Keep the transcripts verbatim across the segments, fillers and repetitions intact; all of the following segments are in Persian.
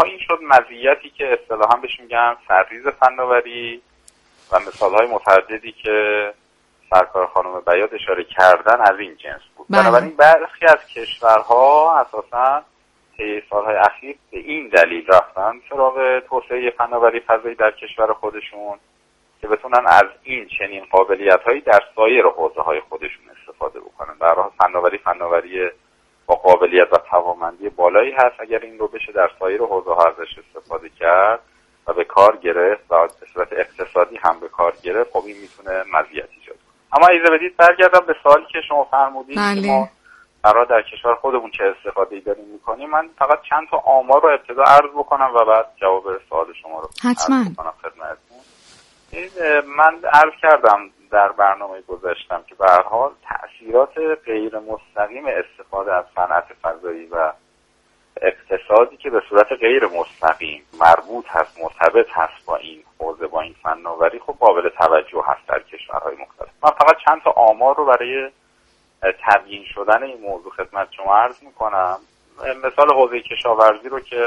سالها این شد مزیتی که اصطلاحاً بهش میگن سرریز فناوری و مثالهای متعددی که سرکار خانم بیات اشاره کردن از این جنس بود. بنابراین برخی از کشورها اساساً طی سالهای اخیر به این دلیل رفتن سراغ توسعه فناوری فضایی در کشور خودشون که بتونن از این چنین قابلیت‌هایی در سایر حوزه‌های خودشون استفاده بکنن. در واقع فناوری فناوری با قابلیت و توانمندی بالایی هست. اگر این رو بشه در سایر حوزه‌ها ازش استفاده کرد و به کار گرفت و به صورت اقتصادی هم به کار گرفت، خب این میتونه مزیت ایجاد کنه. اما اجازه بدید برگردم به سوالی که شما فرمودید که ما برای در کشور خودمون چه استفاده‌ای داریم می‌کنیم. من فقط چند تا آمار رو ابتدا عرض بکنم و بعد جواب سوال شما رو حتما عرض بکنم خدمتتون. من عرض کردم در برنامه گذاشتم که به هر حال تأثیرات غیر مستقیم استفاده از صنعت فضایی و اقتصادی که به صورت غیر مستقیم مربوط هست، مرتبط هست با این حوزه، با این فناوری، خب قابل توجه هست در کشورهای مختلف. من فقط چند تا آمار رو برای تبیین شدن این موضوع خدمت شما عرض میکنم. مثال حوزه کشاورزی رو که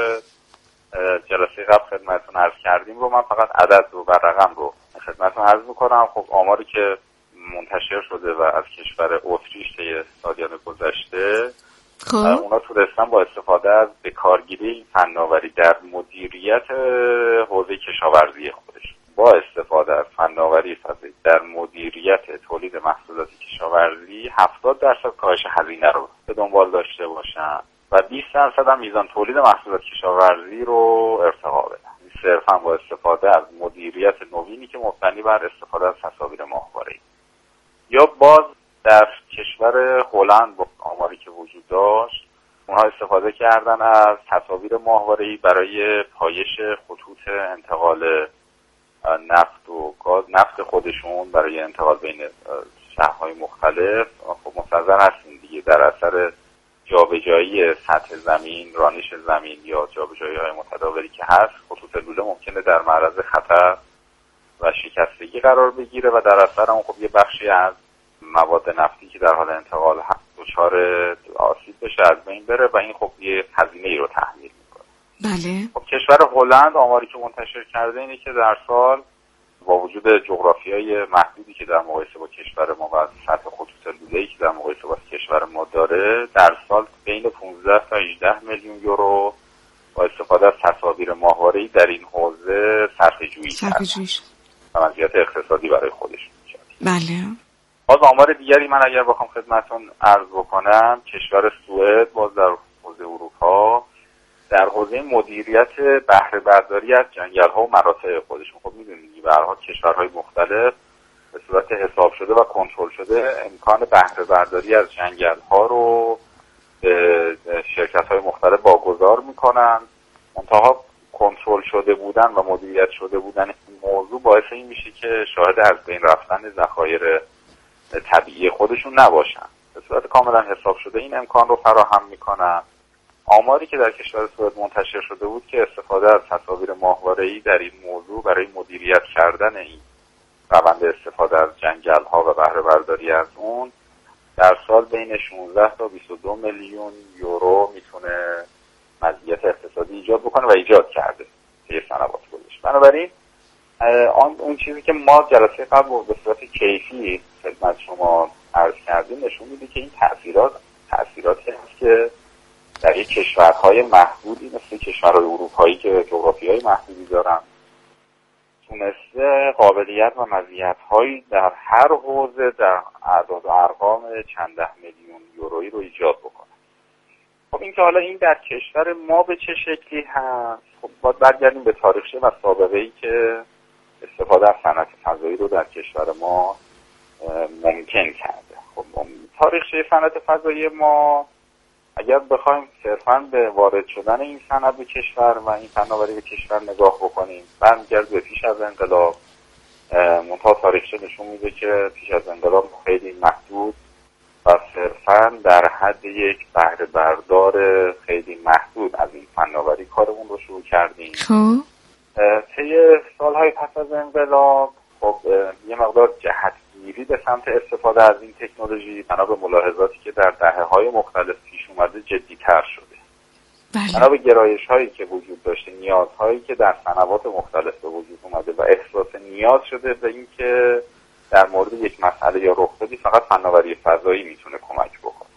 جلسه قبل خدمتتون عرض کردیم رو من فقط عدد رو و رقم رو خدمتتون عرض میکنم. خب آماری که منتشر شده و از کشور اتریش طی سالیان گذشته، خب اونا تونستن با استفاده از بکارگیری این فناوری در مدیریت حوزه کشاورزی خودش، با استفاده از فناوری فضایی در مدیریت تولید محصولات کشاورزی هفتاد درصد کاهش هزینه رو به دنبال داشته باشن و بیست درصد هم میزان تولید محصولات کشاورزی رو ارتقا بدن، صرفا با استفاده از مدیریت نوینی که مبتنی بر استفاده از تصاویر ماهواره‌ای. یا باز در کشور هلند با آماری که وجود داشت، اونها استفاده کردن از تصاویر ماهواره‌ای برای پایش خطوط انتقال نفت و گاز، نفت خودشون برای انتقال بین شهرهای مختلف. خب مستحضر هستیم دیگه در اثر جابجایی سطح زمین، رانش زمین یا جابجایی‌های متداولی که هست، خطوط لوله ممکنه در معرض خطر و شکستگی قرار بگیره و در اثر اون خب یه بخشی از مواد نفتی که در حال انتقال هست دچار آسیب بشه، از بین بره و این خب یه هزینه‌ای رو تحمیل میکنه. بله. خب کشور هلند آماری که منتشر کرده اینه که در سال با وجود جغرافیای محدودی که در مقایسه با کشور ما و سطح خطوط لوله‌ای که در مقایسه با کشور ما داره، در سال بین پانزده تا هجده میلیون یورو با استفاده از تصاویر ماهواره‌ای در این حوزه صرفه‌جویی کرده و مزیت اقتصادی برای خودشون می‌شه. بله. باز آمار دیگری من اگر بخوام خدمتتون عرض بکنم، کشور سوئد باز در حوزه اروپا در حوزه مدیریت بهره برداری از جنگل‌ها و مراتع خودشون، خب می‌دونید به هر حال کشورهای مختلف به صورت حساب شده و کنترل شده امکان بهره برداری از جنگل‌ها رو به شرکت‌های مختلف واگذار می‌کنن. منتها کنترل شده بودن و مدیریت شده بودن این موضوع باعث این میشه که شاهد از بین رفتن ذخایر طبیعی خودشون نباشن. به صورت کاملا حساب شده این امکان رو فراهم میکنن. آماری که در کشور سوئد منتشر شده بود که استفاده از تصاویر ماهواره‌ای در این موضوع برای مدیریت کردن این روند استفاده از جنگل‌ها و بهره برداری از اون در سال بین شانزده تا بیست و دو میلیون یورو میتونه مزیت اقتصادی ایجاد بکنه و ایجاد کرده طی سنوات گذشته. بنابراین آن اون چیزی که ما جلسه قبل به صورت کیفی خدمت شما عرض کردیم نشون میده که این تاثیرات تاثیراتی هست که در یک کشورهای محدودی مثل کشورهای اروپایی که جغرافیای محدودی دارن تونسته قابلیت و مزیت‌هایی در هر حوزه در اعداد و ارقام چند ده میلیون یورویی رو ایجاد بکنه. خب این که حالا این در کشور ما به چه شکلی هست، خب باید برگردیم به تاریخچه و سابقه‌ای که استفاده از صنعت فضایی رو در کشور ما ممکن کرده. خب تاریخچه صنعت فضایی ما اگر بخوایم صرفاً به وارد شدن این صنعت به کشور و این فناوری به کشور نگاه بکنیم، برمیگرده به پیش از انقلاب. منتها تاریخچه نشون میده که پیش از انقلاب خیلی محدود و صرفاً در حد یک بهره بردار خیلی محدود از این فناوری کارمون رو شروع کردیم. خب طی سالهای پس از انقلاب خب یه مقدار جهتگیری به سمت استفاده از این تکنولوژی بنا به ملاحظاتی که در دهه‌های مختلف پیش اومده جدی‌تر شده. بنا به گرایش هایی که وجود داشته، نیازهایی که در صنوات مختلف به وجود اومده و احساس نیاز شده به این که در مورد یک مسئله یا رخدادی فقط فناوری فضایی میتونه کمک بکنه.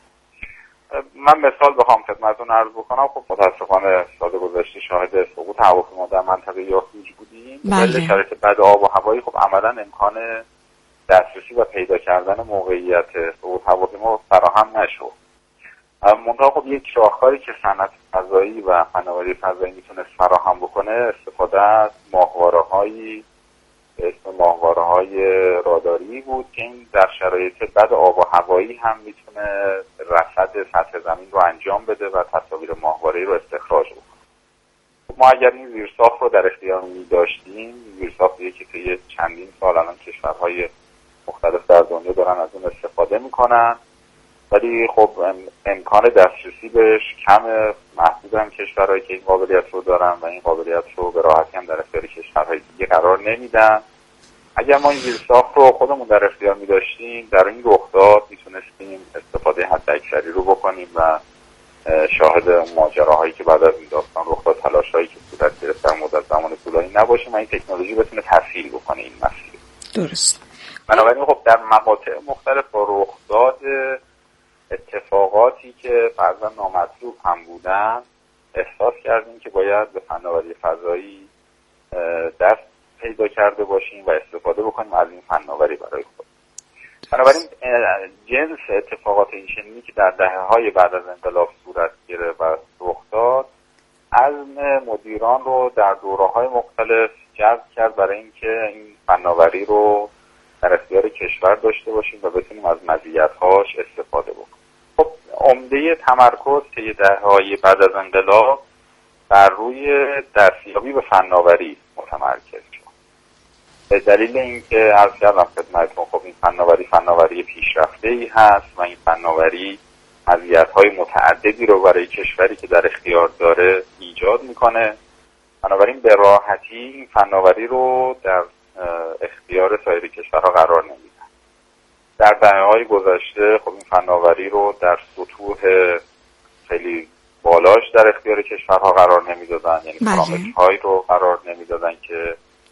من مثال بخوام خدمتتون عرض بکنم، خب متاسفانه سال گذشته شاهد سقوط هواپیما در منطقه یافتوج بودیم. به شرایط بد آب و هوایی خب عملا امکان دسترسی و پیدا کردن موقعیت سقوط هواپیما فراهم نشد. منتها خب یک راهکاری که صنعت فضایی و فناوری فضایی میتونست فراهم بکنه استفاده از ماهواره‌هایی به اسم ماهواره‌های راداری بود که این در شرایط بد آب و هوایی هم میتونه رصد سطح زمین رو انجام بده و تصاویر ماهواره‌ای رو استخراج بکنه. ما اگر این زیرساخت رو در اختیار می‌داشتیم، زیرساختیه که طی چندین سال الان کشورهای مختلف در دنیا دارن از اون استفاده میکنن، ولی خب امکان دسترسی بهش کم، محدودن کشورهایی که این قابلیت رو دارن و این قابلیت رو به راحتی هم در اختیار کشورهای دیگه قرار نمیدن. اگر ما این زیرساخت رو خودمون در اختیار می‌داشتیم، در این رخداد میتونستیم استفاده حداکثری رو بکنیم و شاهد ماجراهایی که بعد از این داستان رخ داد، تلاش‌هایی که صورت گرفت در مدت زمان طولانی نباشیم و این تکنولوژی بتونه تسهیل بکنه این مسیر. درست. بنابراین خب در مقاطع مختلف با رخداد اتفاقاتی که فرضاً نامطلوب هم بودن، احساس کردیم که باید به فناوری فضایی دست پیدا کرده باشیم و استفاده بکنیم از این فناوری برای خود. بنابراین جنس اتفاقات این شنی که در دهه‌های بعد از انقلاب صورت گرفت و رخ داد، عزم مدیران رو در دوره‌های مختلف جذب کرد برای اینکه این فناوری رو در اختیار کشور داشته باشیم و بتونیم از مزیت‌هاش استفاده بکنیم. خب عمده تمرکز طی دهه‌های بعد از انقلاب بر روی دستیابی به فناوری متمرکز شد. به دلیل اینکه عرض کردم خدمتتون خب این فناوری فناوری پیشرفته‌ای هست و این فناوری مزیت‌های متعددی رو برای کشوری که در اختیار داره ایجاد میکنه. بنابراین به راحتی این فناوری رو در اختیار سایر کشورها قرار نمیدن. در دهه‌های گذشته خب این فناوری رو در سطوح خیلی بالاش در اختیار کشورها قرار نمیدادن، یعنی پارامترهایی رو قرار نمیدادن که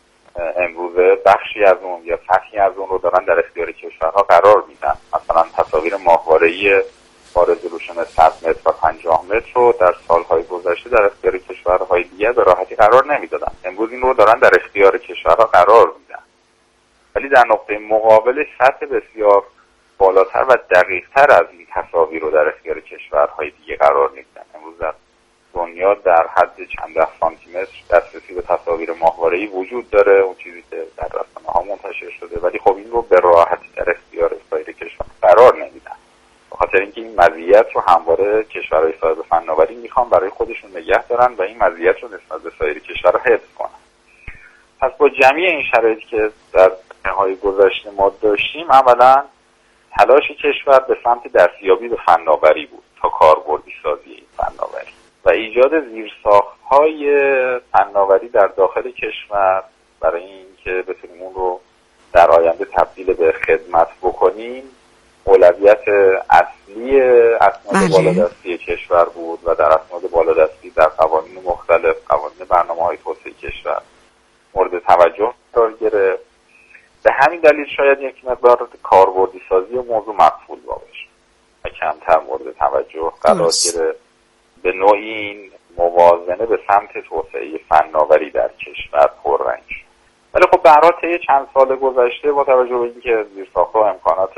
امروزه بخشی از اون یا سطحی از اون رو دارن در اختیار کشورها قرار میدن. مثلا تصاویر ماهواره‌ای با رزولوشن صد متر و پنجاه متر رو در سالهای گذشته در اختیار کشورهای دیگه به راحتی قرار نمیدادن. امروز این رو دارن در اختیار کشورها قرار میدن، ولی در نقطه مقابلش سطح بسیار بالاتر و دقیق‌تر از این تصاویر رو در اختیار کشورهای دیگه قرار نمیدن. امروز در دنیا در حد چند ده سانتی متر دسترسی به تصاویر ماهواره‌ای وجود داره، اون چیزی که در رسانه‌ها منتشر شده، ولی خب این رو به راحتی در اختیار سایر کشور قرار نمیدن، به خاطر اینکه این مزیت رو همواره کشورهای صاحب فناوری میخوان برای خودشون نگه دارن و این مزیت رو نسبت به سایر کشورها حفظ کنن. پس با جمعی این شرایطی که در دهه‌های گذشته ما داشتیم، اولا تلاش کشور به سمت دستیابی به فناوری بود تا کاربردی سازی این فناوری و ایجاد زیرساخت‌های فناوری در داخل کشور برای اینکه بتونیم اون رو در آینده تبدیل به خدمت بکنیم، اولویت اصلی اسناد بالادستی کشور بود و در اسناد بالادستی در قوانین مختلف، قوانین برنامه‌های توسعه کشور مورد توجه قرار گرفت. به همین دلیل شاید یک مقدار کاربردی سازی و موضوع مقفول باشه و کمتر مورد توجه قرار گرفت. به نوعی این موازنه به سمت توسعه فناوری در کشور پررنگ شد. ولی خب به هر حال طی چند سال گذشته با توجه به اینکه زیرساخت‌ها و امکانات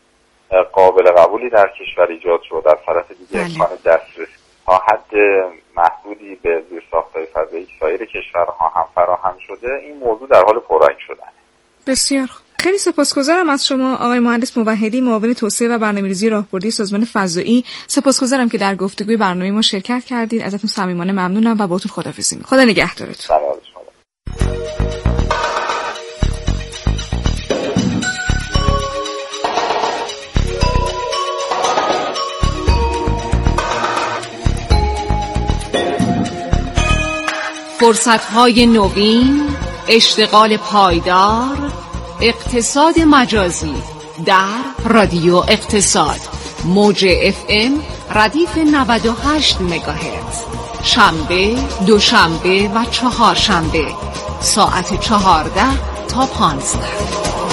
قابل قبولی در کشور ایجاد شد، در طرف دیگه امکان دسترسی تا حد محدودی به زیرساخت‌های فضایی سایر کشورها هم فراهم شده، این موضوع در حال پررنگ شدن. بسیار خیلی سپاسگزارم از شما آقای مهندس موحدی، معاون توسعه و برنامه‌ریزی راهبردی سازمان فضایی. سپاسگزارم که در گفتگوی برنامه ما شرکت کردید. ازتون صمیمانه ممنونم و باهاتون خداحافظی می‌کنم. خدا نگهدارتون. فرصت‌های نوین، اشتغال پایدار، اقتصاد مجازی در رادیو اقتصاد، موج اف ام ردیف نود و هشت مگاهرتز. شنبه، دوشنبه و چهارشنبه ساعت چهارده تا پانزده.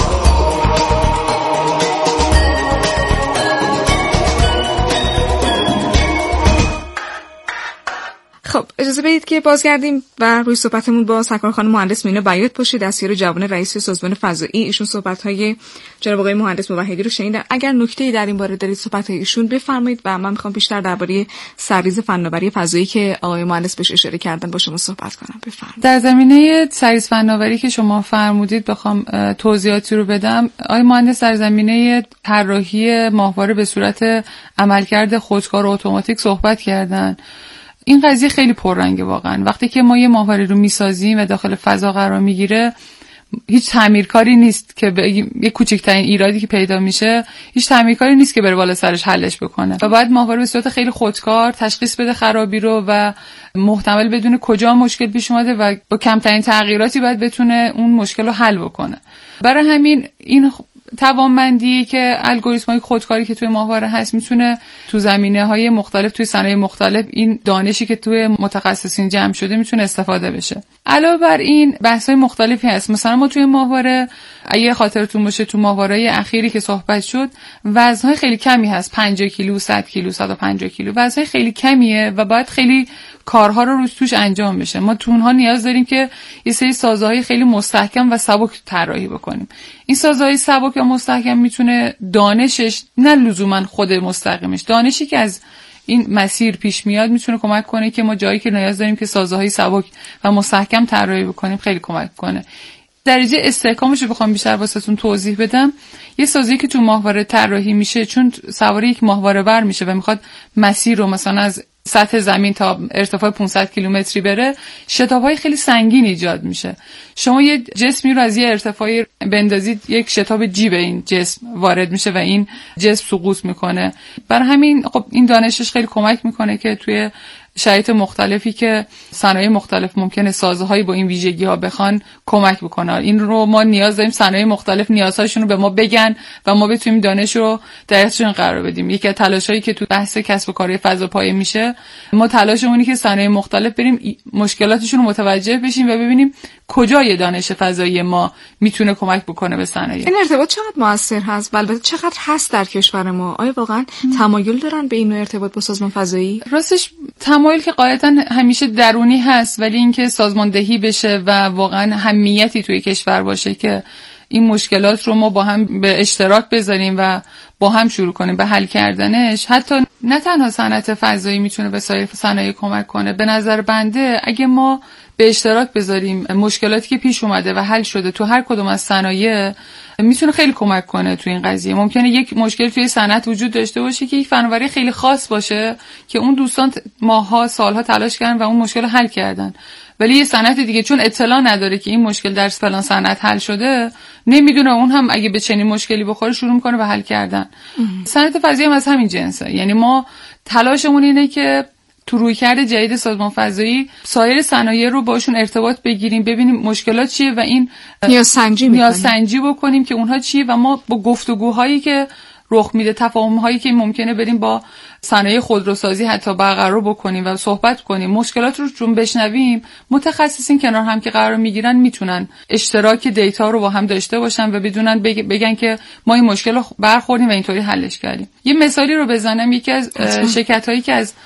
خب اجازه بدید که بازگردیم و روی صحبتمون با سرکار خانم مهندس مینا بیات پشت دستیار جوان رئیس سازمان فضایی. ایشون صحبت‌های جناب آقای مهندس موحدی رو شنیدن. اگر نکته‌ای در این باره دارید صحبت‌های ایشون بفرمایید و من می‌خوام بیشتر درباره سرریز فناوری فضایی که آقای مهندس بهش اشاره کردن با شما صحبت کنم. بفرمایید. در زمینه سرریز فناوری که شما فرمودید بخوام توضیحاتی رو بدم. آقای مهندس در زمینه طراحی ماهواره به صورت عملکرد خودکار و اتوماتیک صحبت کردن. این قضیه خیلی پررنگه واقعا. وقتی که ما یه ماهواره رو میسازیم و داخل فضا قرار میگیره، هیچ تعمیرکاری نیست که به یه کوچکترین ایرادی که پیدا میشه، هیچ تعمیرکاری نیست که بره بالا سرش حلش بکنه. و باید ماهواره به صورت خیلی خودکار تشخیص بده خرابی رو و محتمل بدونه کجا مشکل پیش اومده و با کمترین تغییراتی باید بتونه اون مشکل رو حل بکنه. برای همین این توانمندی که الگوریتم‌های خودکاری که توی ماهواره هست میتونه تو زمینه‌های مختلف، توی صنایع مختلف، این دانشی که توی متخصصین جمع شده میتونه استفاده بشه. علاوه بر این بحث‌های مختلفی هست. مثلا ما توی ماهواره، اگه خاطرتون باشه، تو ماهواره‌های اخیری که صحبت شد وزن‌های خیلی کمی هست، پنجاه کیلو، صد کیلو، صد و پنجاه کیلو. وزن‌های خیلی کمیه و باید خیلی کارها رو روش توش انجام بشه. ما تو اونها نیاز داریم که یه سری سازه‌های خیلی مستحکم و سبک طراحی بکنیم. این سازه‌های سبک و مستحکم میتونه دانشش، نه لزوما خود مستقیمش، دانشی که از این مسیر پیش میاد میتونه کمک کنه که ما جایی که نیاز داریم که سازه‌های سبک و مستحکم طراحی بکنیم خیلی کمک کنه. درجه استحکامش رو بخوام بیشتر واسهتون توضیح بدم، یه سازی که تو ماهواره طراحی میشه، چون سوار یک ماهواره بر میشه و میخواد مسیر رو مثلا از سطح زمین تا ارتفاع پانصد کیلومتری بره، شتاب‌های خیلی سنگین ایجاد میشه. شما یه جسمی رو از یه ارتفاعی بندازید، یک شتاب جی به این جسم وارد میشه و این جسم سقوط میکنه. برای همین خب این دانشش خیلی کمک میکنه که توی شرایط مختلفی که صنایع مختلف ممکنه سازه‌هایی با این ویژگی‌ها بخوان کمک بکنه. این رو ما نیاز داریم صنایع مختلف نیازهاشون رو به ما بگن و ما بتونیم دانش رو در اختیارشون قرار بدیم. یکی از تلاشایی که تو بحث کسب و کار فضاپایه میشه، ما تلاشمون اینه که صنایع مختلف بریم مشکلاتشون رو متوجه بشیم و ببینیم کجای دانش فضایی ما میتونه کمک بکنه به صنایع. این ارتباط چقدر موثر هست و البته چقدر هست در کشور ما؟ آیا واقعا تمایل دارن به این ارتباط با سازمان فضایی؟ راستش تمایل که قاعدتاً همیشه درونی هست، ولی اینکه سازماندهی بشه و واقعا همیتی توی کشور باشه که این مشکلات رو ما با هم به اشتراک بذاریم و با هم شروع کنیم به حل کردنش. حتی نه تنها صنعت فضایی میتونه به سایر صنایع کمک کنه. به نظر بنده اگه ما به اشتراک بذاریم مشکلاتی که پیش اومده و حل شده تو هر کدوم از صنایع، میتونه خیلی کمک کنه تو این قضیه. ممکنه یک مشکل توی صنعت وجود داشته باشه که یک فناوری خیلی خاص باشه که اون دوستان ماها سالها تلاش کردن و اون مشکل رو حل کردن، ولی یه صنعت دیگه چون اطلاع نداره که این مشکل در فلان صنعت حل شده، نمیدونه اون هم اگه به چنین مشکلی بخوره شروع میکنه به حل کردن. صنعت فضایی هم از همین جنسه. یعنی ما تلاشمون اینه که تو رویکرد جدید سازمان فضایی سایر صنایع رو باشون ارتباط بگیریم، ببینیم مشکلات چیه و این نیازسنجی نیازسنجی بکنیم که اونها چیه و ما با گفتگوهایی که رخ میده، تفاهم‌هایی که ممکنه بریم با صنایع خودروسازی حتی برقرار بکنیم و صحبت کنیم، مشکلات رو چون بشنویم، متخصصین کنار هم که قرار میگیرن میتونن اشتراک دیتا رو با هم داشته باشن و بدونن بگ... بگن که ما این مشکل رو برخوردیم و اینطوری حلش کردیم. یه مثالی رو بزنم. یکی از شرکت‌هایی که از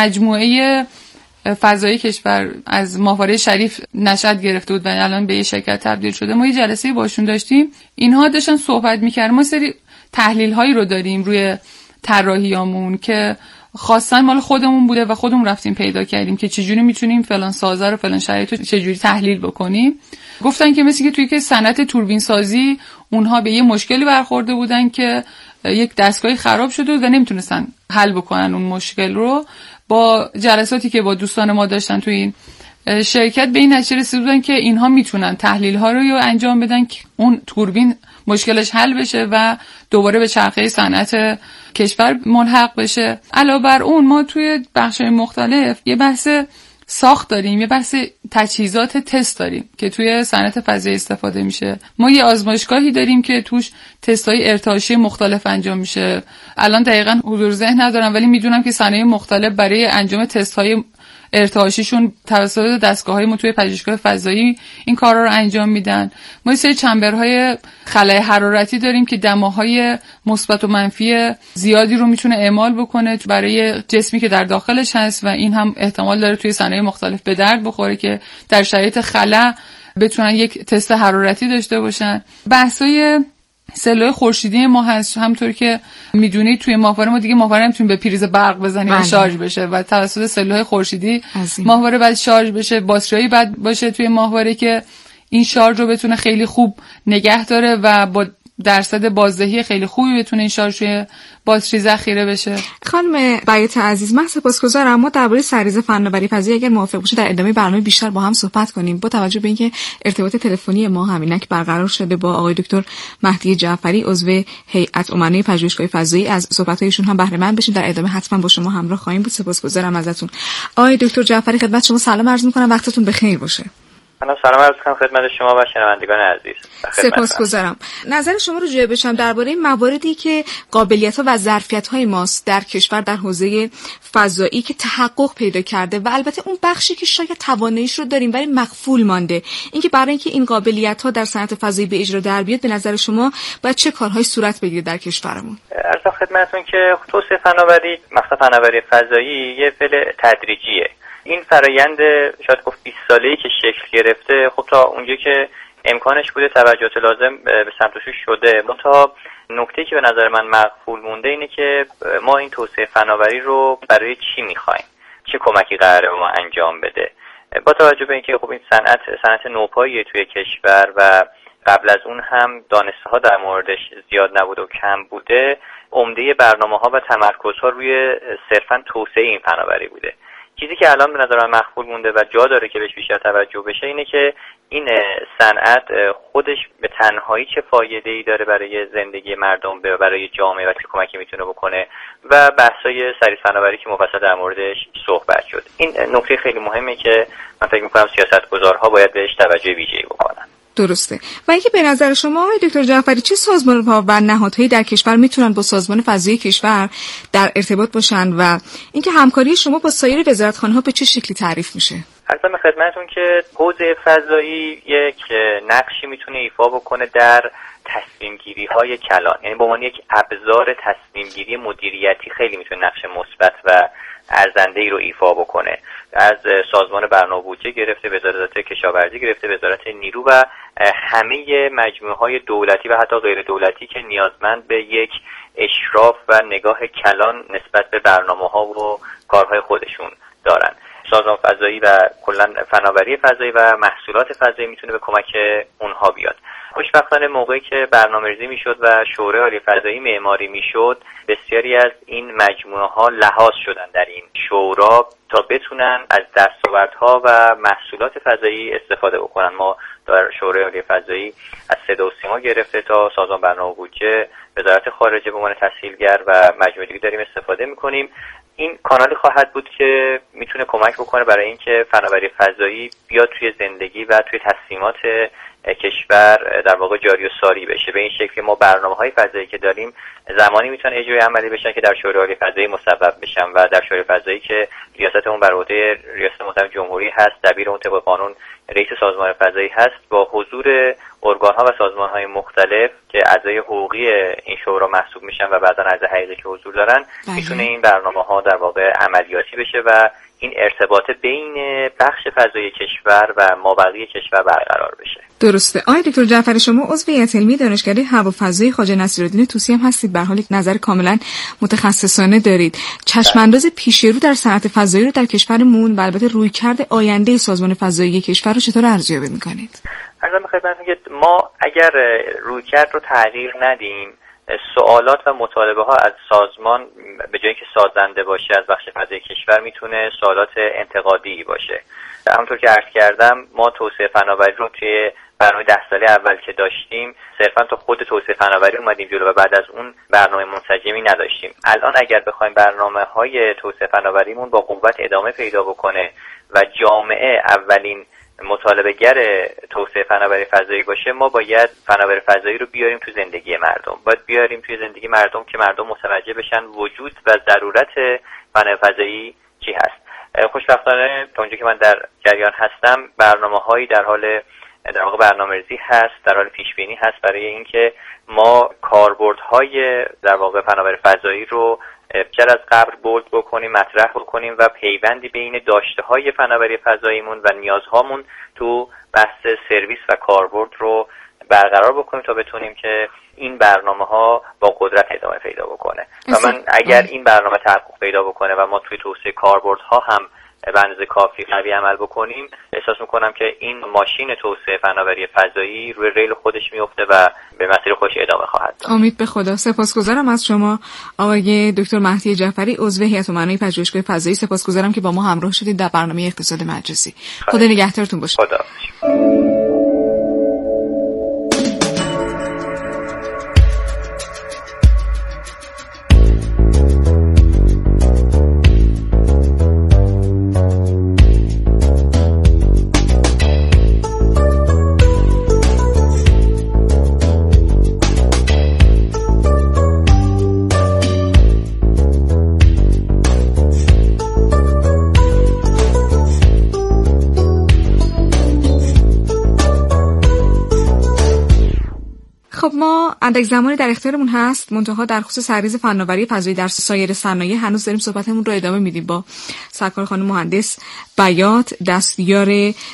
مجموعه فضایی کشور از ماهواره شریف نشأت گرفته بود و الان به یه شرکت تبدیل شده، ما یه جلسه باشون داشتیم. اینها داشتن صحبت می‌کردن. ما سری تحلیل هایی رو داریم روی طراحیامون که خواستن مال خودمون بوده و خودمون رفتیم پیدا کردیم که چجوری میتونیم فلان سازه رو فلان شرایط رو چجوری تحلیل بکنیم. گفتن که مثل که توی که صنعت توربین سازی اونها به یه مشکلی برخورده بودن که یک دستگاهی خراب شده و نمیتونستن حل بکنن اون مشکل رو. با جلساتی که با دوستان ما داشتن توی این شرکت به این نتیجه رسیدن که اینها میتونن تحلیل ها رو انجام بدن که اون توربین مشکلش حل بشه و دوباره به چرخه صنعت کشور ملحق بشه. علاوه بر اون ما توی بخش‌های مختلف یه بحث ساخت داریم، یه بحث تجهیزات تست داریم که توی صنعت فضایی استفاده میشه. ما یه آزمایشگاهی داریم که توش تست‌های ارتعاشی مختلف انجام میشه. الان دقیقاً حضور ذهن ندارم ولی میدونم که صنایع مختلف برای انجام تست‌های ارتعاشیشون توسط دستگاه‌های ما توی پژوهشگاه فضایی این کارا رو انجام میدن. ما یه سری چمبرهای خلای حرارتی داریم که دماهای مثبت و منفی زیادی رو میتونه اعمال بکنه برای جسمی که در داخلش هست و این هم احتمال داره توی صنایع مختلف به درد بخوره که در شرایط خلا بتونن یک تست حرارتی داشته باشن. بحثای سلول خورشیدی ما هست، همونطور که میدونید توی ماهواره ما دیگه ماهواره نمیتونیم به پریز برق بزنیم و شارژ بشه و توسط سلول خورشیدی ماهواره باید شارژ بشه. باتریایی باید باشه توی ماهواره که این شارژ رو بتونه خیلی خوب نگه داره و با درصد بازدهی خیلی خوبی بتونه این شارژ توی باتری ذخیره بشه. خانم بیات عزیز، من سپاسگزارم. ما درباره سرریز فناوری فضایی اگر موافق باشید در ادامه برنامه بیشتر با هم صحبت کنیم، با توجه به اینکه ارتباط تلفنی ما همینک برقرار شده با آقای دکتر مهدی جعفری عضو هیئت امنای پژوهشگاه فضایی. از صحبت‌هایشون هم بهره مند بشیم. در ادامه حتما با شما همراه خواهیم بود. سپاسگزارم ازتون. آقای دکتر جعفری، خدمت شما سلام عرض می‌کنم. وقتتون بخیر باشه. من سلام عرض می‌کنم خدمت شما و شنوندگان عزیز. سپاسگزارم. نظر شما رو جویا بشم درباره مواردی که قابلیت‌ها و ظرفیت‌های ماست در کشور در حوزه فضایی که تحقق پیدا کرده و البته اون بخشی که شاید تواناییش رو داریم ولی مخفول مانده. اینکه برای اینکه این قابلیت‌ها در صنعت فضایی به اجرا در بیاد، به نظر شما باید چه کارهایی صورت بگیره در کشورمون؟ عرض خدمتتون که توسعه فناوری، مخصوصا فناوری فضایی، یه فعل تدریجیه. این فرایند شاید گفت بیست ساله‌ای که شکل گرفته، خب تا اونجا که امکانش بوده توجهات لازم به سمتش شده. منتها نکته‌ای که به نظر من مغفول مونده اینه که ما این توسعه فناوری رو برای چی می‌خوایم؟ چه کمکی قراره به ما انجام بده؟ با توجه به اینکه خب این صنعت صنعت نوپاییه توی کشور و قبل از اون هم دانش‌ها در موردش زیاد نبوده و کم بوده، عمده برنامه‌ها و تمرکزها روی صرفاً توسعه این فناوری بوده. چیزی که الان به نظر من مخفول مونده و جا داره که بهش بیشتر توجه بشه اینه که این صنعت خودش به تنهایی چه فایده‌ای داره برای زندگی مردم، برای جامعه و چه کمکی میتونه بکنه و بحث‌های سریع فناوری که مفصل در موردش صحبت شد. این نکته خیلی مهمه که من فکر می‌کنم سیاستگزارها باید بهش توجه ویژه‌ای بکنن. درسته. و اینکه به نظر شما آقای دکتر جعفری چه سازمان‌ها و نهادهایی در کشور میتونن با سازمان فضایی کشور در ارتباط باشن و اینکه همکاری شما با سایر وزارتخانه‌ها به چه شکلی تعریف میشه؟ عرضم خدمتتون که حوزه فضایی یک نقشی میتونه ایفا بکنه در تصمیم گیری های کلان، یعنی به عنوان یک ابزار تصمیم گیری مدیریتی خیلی میتونه نقش مثبت و ارزنده‌ای رو ایفا بکنه. از سازمان برنامه بودجه گرفته، وزارت کشاورزی گرفته، وزارت نیرو و همه مجموعه‌های دولتی و حتی غیر دولتی که نیازمند به یک اشراف و نگاه کلان نسبت به برنامه‌ها و کارهای خودشون دارن. سازمان فضایی و کلا فناوری فضایی و محصولات فضایی میتونه به کمک اونها بیاد. خوشبختانه موقعی که برنامه‌ریزی میشد و شورای عالی فضایی معماری میشد، بسیاری از این مجموعه ها لحاظ شدن در این شورا تا بتونن از دستاوردها و محصولات فضایی استفاده بکنن. ما در شورای عالی فضایی از صدا و سیما گرفته تا سازمان برنامه بودجه، وزارت خارجه به عنوان تسهیلگر و مجموعه دیگه داریم استفاده میکنیم. این کانالی خواهد بود که میتونه کمک بکنه برای اینکه فناوری فضایی بیاد توی زندگی و توی تصمیمات کشور در واقع جاری و ساری بشه. به این شکل ما برنامه‌های فضایی که داریم زمانی میتونه اجرای عملی بشن که در شورای عالی فضایی مصوب بشن و در شورای فضایی که ریاست اون بر عهده ریاست محترم جمهوری هست، دبیر اون طبق قانون رئیس سازمان فضایی هست، با حضور ارگان‌ها و سازمان‌های مختلف که اعضای حقوقی این شورا محسوب میشن و بعضا اعضای حقیقی که حضور دارن، میتونه این برنامه‌ها در واقع عملیاتی بشه و این ارتباط بین بخش فضایی کشور و مابقی کشور برقرار بشه. درسته. آقای دکتر جعفری، شما عضو هیئت علمی دانشکده هوافضایی خواجه نصیرالدین طوسی هم هستید، به حال یک نظر کاملا متخصصانه دارید. چشمانداز پیش رو در صنعت فضایی رو در کشورمون و البته رویکرد آینده سازمان فضایی کشور رو چطور ارزیابی می‌کنید؟ عرضم خدمتتون که ما اگر رویکرد رو تغییر ندیم، سوالات و مطالبه ها از سازمان به جایی که سازنده باشه از بخش فضایی کشور میتونه سوالات انتقادی باشه. همونطور که عرض کردم ما توسعه فناوری رو توی برنامه ده ساله اول که داشتیم صرفا تا خود توسعه فناوری اومدیم جلو و بعد از اون برنامه منسجمی نداشتیم. الان اگر بخوایم برنامه‌های توسعه فناوریمون با قوت ادامه پیدا بکنه و جامعه اولین مطالبه گر توسعه فناوری فضایی باشه، ما باید فناوری فضایی رو بیاریم تو زندگی مردم. باید بیاریم توی زندگی مردم که مردم متوجه بشن وجود و ضرورت فناوری فضایی چی هست. خوشبختانه تا اونجا که من در جریان هستم برنامه‌هایی در حال در واقع برنامه‌ریزی هست، در حال پیش‌بینی هست برای اینکه ما کاربردهای در واقع فناوری فضایی رو بیشتر از قبل بولد بکنیم، مطرح بکنیم و پیوندی بین داشته‌های فناوری فضاییمون و نیازهامون تو بحث سرویس و کاربرد رو برقرار بکنیم تا بتونیم که این برنامه‌ها با قدرت ادامه پیدا بکنه. و من اگر این برنامه تحقق پیدا بکنه و ما توی توسعه کاربردها هم به اندازه کافی قوی عمل بکنیم، احساس میکنم که این ماشین توسعه فناوری فضایی روی ریل خودش میفته و به مسیر خودش ادامه خواهد داد. امید به خدا. سپاسگزارم از شما آقای دکتر مهدی جعفری، عضو هیئت امنای پژوهشگاه فضایی. سپاسگزارم که با ما همراه شدید در برنامه اقتصاد مجازی. خدا نگهدارتون باشه. خدا. خب ما اندک زمانی در اختیارمون هست، منتها در خصوص سرریز فناوری فضایی در سایر صنایع هنوز داریم صحبتمون رو ادامه میدیم با سرکار خانم مهندس بیات، دستیار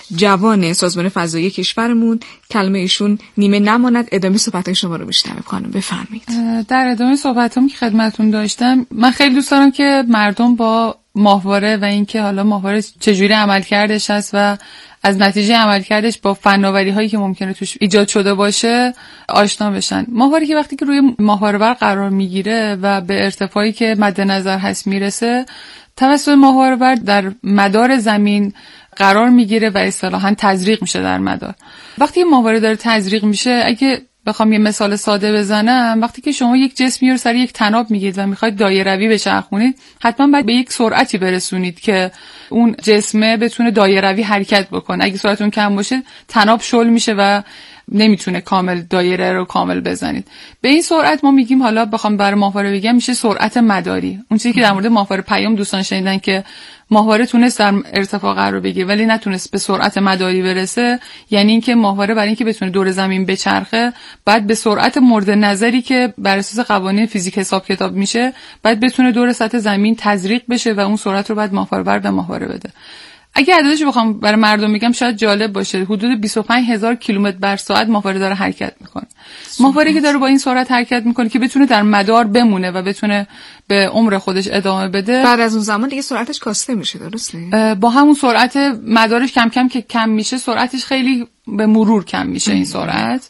جوان سازمان فضایی کشورمون. کلمه ایشون نیمه نماند. ادامه صحبت‌های شما رو میشنویم خانم، بفرمایید. در ادامه صحبتام که خدمتتون داشتم، من خیلی دوست دارم که مردم با ماهواره و اینکه حالا ماهواره چجوری عملکردش هست و از نتیجه عملکردش با فناوری‌هایی که ممکنه توش ایجاد شده باشه آشنا بشن. ماهواره که وقتی که روی ماهواره‌ور قرار میگیره و به ارتفاعی که مد نظر هست میرسه، توسط ماهواره‌ور در مدار زمین قرار میگیره و اصطلاحاً تزریق میشه در مدار. وقتی ماهواره داره تزریق میشه، اگه بخوام یه مثال ساده بزنم، وقتی که شما یک جسمی رو سر یک طناب میگید و میخواید دایروی بچرخونید، حتما باید به یک سرعتی برسونید که اون جسمه بتونه دایروی حرکت بکنه. اگه سرعتون کم باشه، طناب شل میشه و نمیتونه کامل دایره رو کامل بزنید. به این سرعت ما میگیم، حالا بخوام برای ماهواره بگم، میشه سرعت مداری. اون چیزی که در مورد ماهواره پیام دوستان شنیدن که ماهواره تونست در ارتفاع قرار بگیره ولی نتونست به سرعت مداری برسه، یعنی اینکه ماهواره برای اینکه بتونه دور زمین بچرخه، بعد به سرعت مورد نظری که بر اساس قوانین فیزیک حساب کتاب میشه، بعد بتونه دور سطح زمین تزریق بشه و اون سرعت رو بعد ماهواره به ماهواره بده. اگه عددش بخوام برای مردم بگم شاید جالب باشه، حدود بیست و پنج هزار کیلومتر بر ساعت ماهواره داره حرکت میکنه. ماهواره که داره با این سرعت حرکت میکنه که بتونه در مدار بمونه و بتونه به عمر خودش ادامه بده، بعد از اون زمان دیگه سرعتش کاسته میشه. درسته؟ با همون سرعت مدارش کم کم که کم میشه، سرعتش خیلی به مرور کم میشه. این سرعت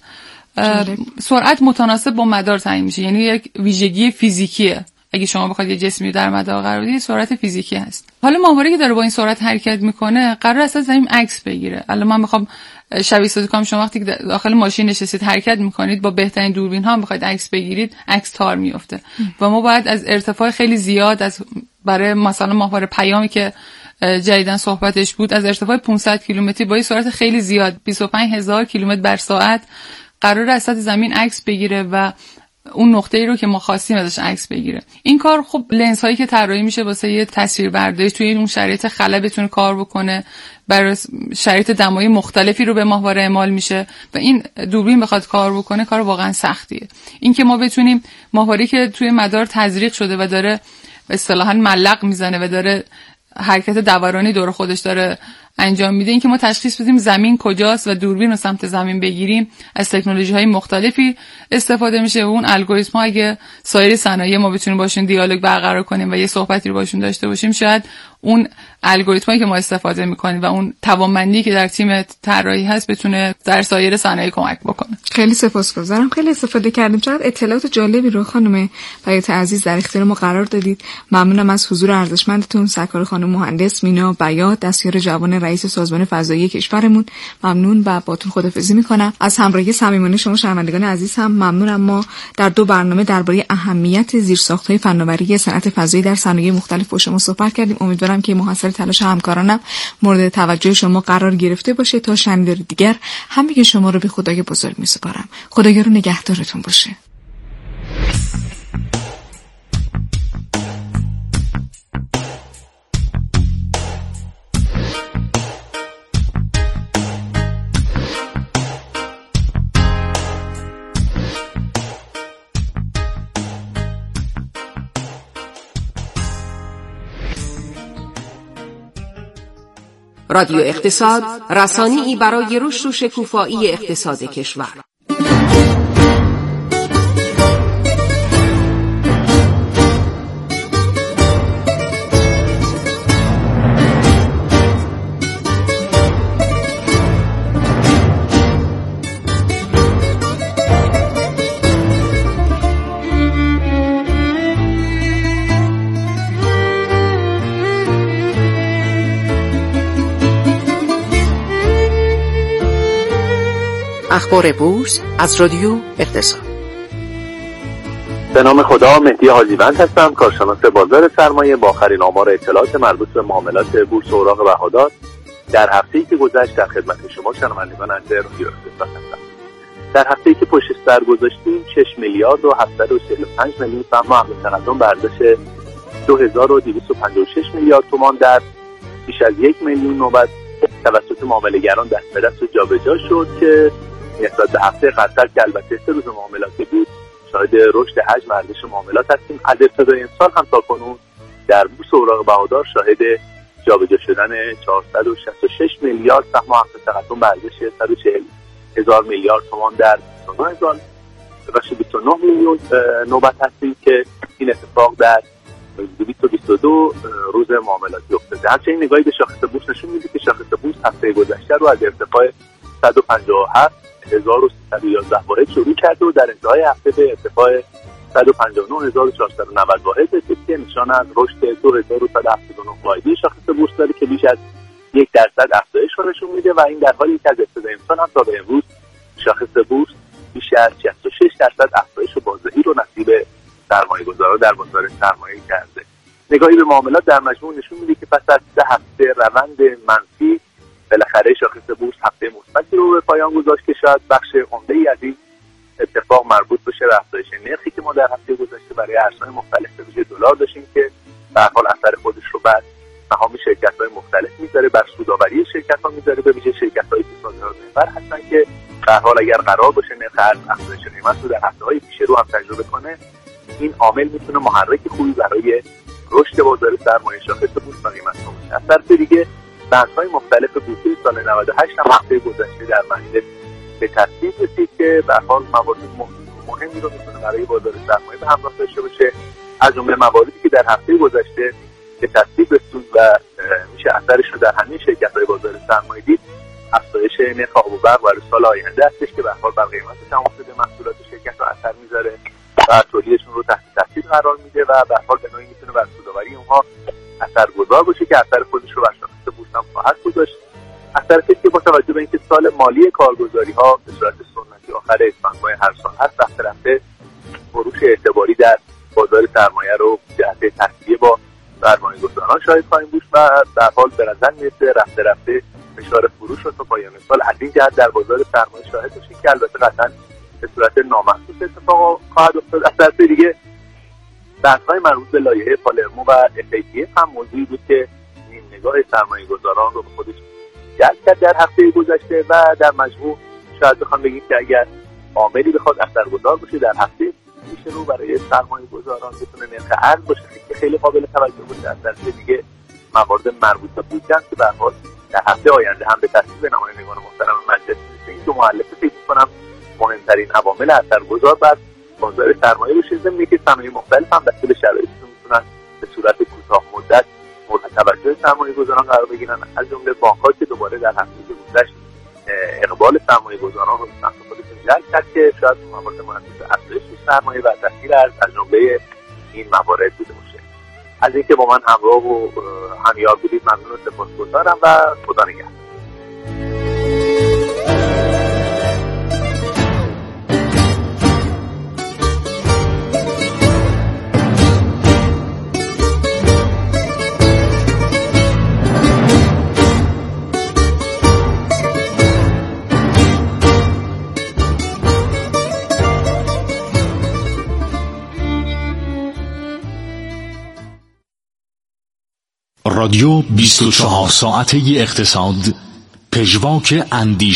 سرعت متناسب با مدار تعیین میشه، یعنی یک ویژگی فیزیکیه. اگه شما بخواید یه جسمی در مدار قرار بدید، سرعت فیزیکی هست. حالا ماهواره که داره با این سرعت حرکت میکنه، قرار است از زمین عکس بگیره. الان من میخوام شبیه سازی کنم، شما وقتی که داخل ماشین نشستید حرکت میکنید، با بهترین دوربین ها میخواید عکس بگیرید، عکس تار میفته و ما باید از ارتفاع خیلی زیاد، از برای مثلا ماهواره پیامی که جدیدن صحبتش بود، از ارتفاع پانصد کیلومتری با سرعت خیلی زیاد، بیست و پنج هزار کیلومتر بر ساعت، قرار است از زمین عکس بگیره و اون نقطه‌ای رو که ما خواستیم ازش عکس بگیره. این کار خب لنز هایی که طراحی میشه واسه یه تصویربرداری توی اون شرایط خلا بتونه کار بکنه، برای شرایط دمایی مختلفی رو به ماهواره اعمال میشه و این دوربین بخواد کار بکنه کار واقعا سختیه. این که ما بتونیم ماهواره که توی مدار تزریق شده و داره اصطلاحاً ملق میزنه و داره حرکت دورانی دور خودش داره انجام میده، این که ما تشخیص بدیم زمین کجاست و دوربین رو سمت زمین بگیریم، از تکنولوژی های مختلفی استفاده میشه و اون الگوریتم ها اگه سایر صنایع ما بتونیم باشون دیالوگ برقرار کنیم و یه صحبتی رو باشون داشته باشیم، شاید اون الگوریتمایی که ما استفاده میکنیم و اون توانمندی که در تیم طراحی هست بتونه در سایر صنایع کمک بکنه. خیلی سپاسگزارم، خیلی استفاده کردیم. چقدر اطلاعات جالبی رو خانم بیات عزیز در اختیار ما قرار دادید. ممنونم از حضور ارزشمندتون، سرکار خانم مهندس مینا بیات، دستیار جوان رئیس سازمان فضایی کشورمون. ممنون و باتون خداحافظی میکنم. از همراهی صمیمانه شما شنوندگان عزیز هم ممنونم. ما در دو برنامه درباره اهمیت زیرساخت‌های فناوری صنعت فضایی در صنایع مختلف با شما صحبت کردیم. امیدوارم که محصول تلاش همکارانم مورد توجه شما قرار گرفته باشه. تا شنبه دیگر همه شما رو به خدای بزرگ میسپارم. خدایا رو نگهدارتون باشه. رادیو اقتصاد، رسانه‌ای برای رشد و شکوفایی اقتصاد کشور. اخبار بورس از رادیو اقتصاد. به نام خدا، مهدی حاجیوند هستم، کارشناس بازار سرمایه با آخرین آمار اطلاعات مربوط به معاملات بورس اوراق بهادار در هفته‌ای که گذشت در خدمت شما شنوندگان عزیز رادیو اقتصاد هستم. در هفته‌ای که پشت سر گذاشتیم شش میلیارد و هفتصد و چهل و پنج میلیون سهم عقد تقدم به ارزش دو هزار و دویست و پنجاه و شش میلیارد تومان در بیش از یک میلیون نوبت توسط معامله‌گران دست به دست و جابجا شد که نسبت به هفته قبل‌تر که البته سه روز معاملاتی بود شاهد رشد حجم ارزش معاملات هستیم. از ابتدای امسال هم تاکنون در بورس اوراق بهادار شاهد جابجا شدن چهارصد و شصت و شش میلیارد سهم عقد تقدم به ارزش صد و چهل هزار میلیارد تومان در بیست و نه میلیون نوبت هستیم که این اتفاق در دویست و بیست و دو روز معاملاتی افتاده. همچنین نگاهی به شاخص بورس نشون میده که شاخص بورس هفته گذشته رو از ارتفاع صد و پنجاه و هفت هزار و سیصد و یازده واحد شروع کرده و در انتهای هفته به ارتفاع صد و پنجاه و نه هزار و چهارصد و نود واحد رسید که نشان از رشد دو هزار و صد و هفتاد و نه واحدی شاخص بورس داره که بیش از یک درصد افزایش رو نشون میده و این در حالی که از ابتدای امسال هم تا به امروز شاخص بورس بیش از شصت و شش درصد افزایش بازدهی رو نصیب سرمایه‌گذاران در بازار سرمایه کرده. نگاهی به معاملات در مجموع نشون میده که پس از سه هفته روند منفی بالاخره شاخص بورس هفته مثبتی رو به پایان گذاشت که شاید بخش عمده‌ای از این اتفاق مربوط بشه به افزایش نرخی که ما در هفته گذشته برای ارزهای مختلف به ویژه دلار داشتیم که به هر حال اثر خودش رو بر سهام شرکت‌های مختلف میذاره، بر سودآوری شرکت‌ها میذاره، به ویژه شرکت‌هایی که صادرات محور هستن که به هر حال اگر قرار باشه نرخ ارز افزایش قیمت رو در هفته‌های پیش رو هم تجربه کنه، این عامل میتونه محرک خوبی برای رشد بازار سرمایه شاخص بورس و قیمت‌ها باشه. از طرف دیگه بحث‌های مختلف بورسی سال نود و هشت هم هفته گذشته در مجلس به تصویب رسید که به هر حال موارد مهمی رو میتونه برای بازار سرمایه به همراه داشته باشه. از جمله مواردی که در هفته گذشته به تصویب رسید و میشه اثرش رو در همه شرکت‌های بازار سرمایه دید، افزایش نرخ آب و برق برای سال آینده هستش که به هر حال بر قیمت تمام محصولات شرکت‌ها اثر میذاره و تولیدشون رو تحت تاثیر قرار میده و به هر حال به نوعی میتونه بر سودآوری اونها اثرگذار باشه که اثر خودش رو بر شاخص بورس هم خواهد گذاشت. از طرفی که با توجه به اینکه سال مالی کارگزاری‌ها به صورت سنتی آخر اسفند ماه هر سال هست، رفته رفته فروش اعتباری در بازار سرمایه رو جهت تصفیه با سرمایه‌گذاران شاهد خواهیم بود و در حال به نظر میرسه رفته رفته فشار فروش رو تا پایان سال از این جهت در بازار سرمایه شاهد باشیم که البته قطعاً به صورت نامحسوس اتفاق خواهد افتاد. از طرف دیگه بحث‌های مربوط به لایحه پالرمو و اف ای تی اف هم موضوعی بود که این نگاه سرمایه‌گذاران رو به خودش جلب کرد در هفته گذشته و در مجموع شاید بخوام بگیم که اگر عاملی بخواد اثرگذار باشه در هفته پیش رو برای سرمایه‌گذاران بتونه نرخ ارز باشه که خیلی قابل توجه باشه. از طرف دیگه موارد مربوط به بودجه که به هر حال در هفته آینده هم به تصویب نمایندگان محترم مجلس میرسه. این دو مؤلفه فکر می‌کنم مهمترین عوامل اثرگذار بر بازار سرمایه باشه. ضمن که صنایع مختلف هم داخل شرایطی میتونن به صورت کوتاه مدت مورد توجه سرمایه‌گذاران قرار بگیرن، از جمله بانک‌ها که دوباره در هفته گذشته اقبال سرمایه‌گذاران رو به سمت خودشون جلب کرد که شاید موارد مناسب افزایش سرمایه و تاثیر از تجربه این موارد بوده باشه. از اینکه با من همراه و همیار بودید ممنون و سپاسگزارم و خدا نگهدار. رادیو بیست و چهار ساعته اقتصاد، پژواک اندیشه